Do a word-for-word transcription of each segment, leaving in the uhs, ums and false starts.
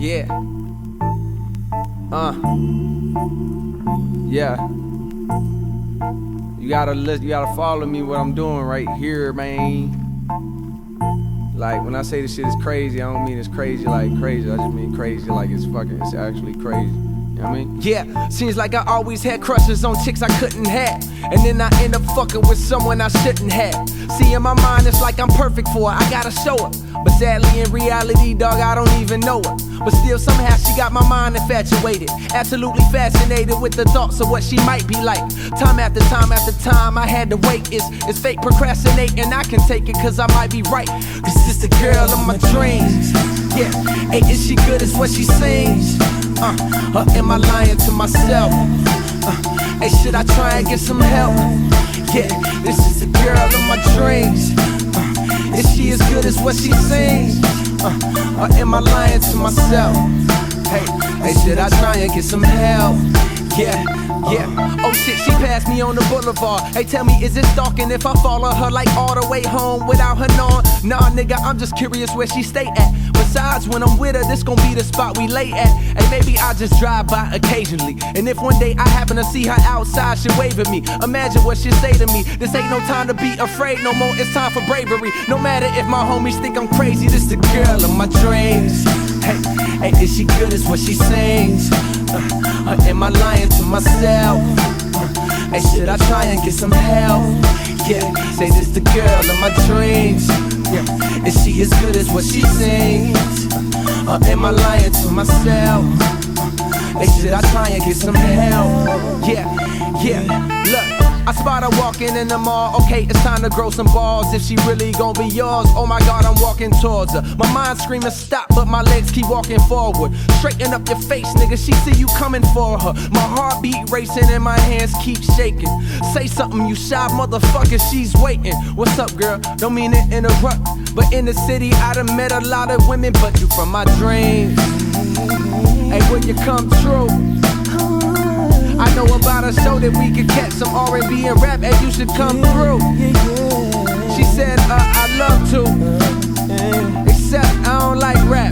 Yeah. Uh. Yeah. You gotta listen, you gotta follow me what I'm doing right here, man. Like when I say this shit is crazy, I don't mean it's crazy like crazy. I just mean crazy like it's fucking, it's actually crazy. You know what I mean? Yeah, seems like I always had crushes on chicks I couldn't have, and then I end up fucking with someone I shouldn't have. See, in my mind it's like I'm perfect for her, I gotta show her. But sadly in reality, dog, I don't even know her. But still somehow she got my mind infatuated, absolutely fascinated with the thoughts of what she might be like. Time after time after time I had to wait. It's, it's fake procrastinating, I can take it cause I might be right. Cause this the girl of my dreams. Yeah, hey, is she good as what she sings? Uh, or am I lying to myself? Uh, hey, should I try and get some help? Yeah, this is the girl of my dreams. Uh, is she as good as what she sings? Uh, or am I lying to myself? Hey, hey, should I try and get some help? Yeah, yeah. Oh shit, she passed me on the boulevard. Hey, tell me, is it stalking if I follow her like all the way home without her knowing? Nah, nigga, I'm just curious where she stay at. Besides, when I'm with her, this gon' be the spot we lay at. Hey, maybe I just drive by occasionally, and if one day I happen to see her outside, she'll wave at me. Imagine what she'll say to me. This ain't no time to be afraid no more, it's time for bravery. No matter if my homies think I'm crazy, this the girl of my dreams. Hey, hey, is she good as what she sings? Uh, or am I lying to myself? Uh, hey, should I try and get some help? Yeah, say this the girl of my dreams. Yeah, is she as good as what she sings? Uh, or am I lying to myself? Uh, hey, should I try and get some help? Yeah, yeah, look. I spot her walking in the mall, okay, it's time to grow some balls. If she really gon' be yours, oh my god, I'm walking towards her. My mind screaming stop, but my legs keep walking forward. Straighten up your face, nigga, she see you coming for her. My heartbeat racing and my hands keep shaking. Say something, you shy motherfucker, she's waiting. What's up, girl? Don't mean to interrupt, but in the city I done met a lot of women, but you from my dreams. Hey, will you come true? I know about a show that we could catch some R and B and rap, and you should come through. She said, uh, I love to, except I don't like rap.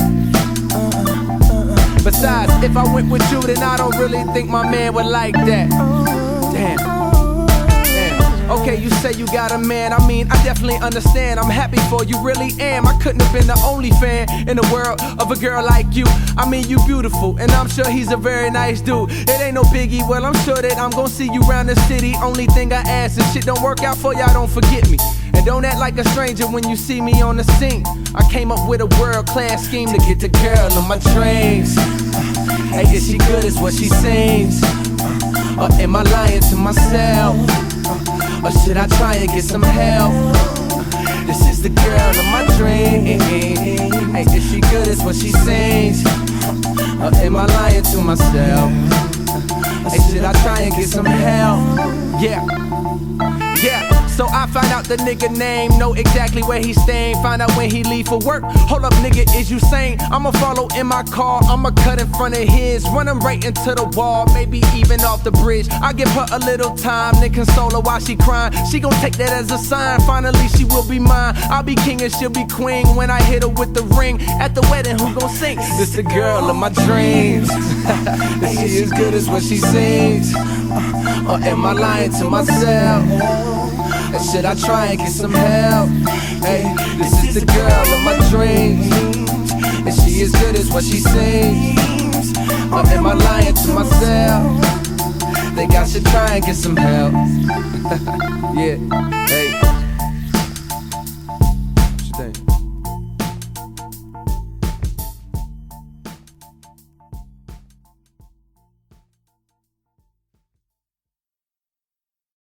Besides, if I went with you, then I don't really think my man would like that. Damn. Okay, you say you got a man, I mean, I definitely understand. I'm happy for you, really am. I couldn't have been the only fan in the world of a girl like you. I mean, you beautiful, and I'm sure he's a very nice dude. It ain't no biggie, well, I'm sure that I'm gonna see you around the city. Only thing I ask, if shit don't work out for y'all, don't forget me. And don't act like a stranger when you see me on the scene. I came up with a world-class scheme to get the girl of my dreams. Hey, is she good as what she sings? Or am I lying to myself? Or should I try and get some help? This is the girl of my dreams. Hey, is she good as what she sings? Or am I lying to myself? Hey, should I try and get some help? Yeah, yeah. So I find out the nigga name, know exactly where he's staying, find out when he leave for work. Hold up, nigga, is you sane? I'ma follow in my car, I'ma cut in front of his, run him right into the wall, maybe even off the bridge. I give her a little time, then console her while she crying. She gon' take that as a sign, finally she will be mine. I'll be king and she'll be queen when I hit her with the ring. At the wedding, who gon' sing? This the girl of my dreams. Is she as good as what she sings? Uh, or am I lying to myself? And should I try and get some help? Hey, this is the girl of my dreams. And she as good as what she sings? Or am I lying to myself? Think I should try and get some help. Yeah, hey.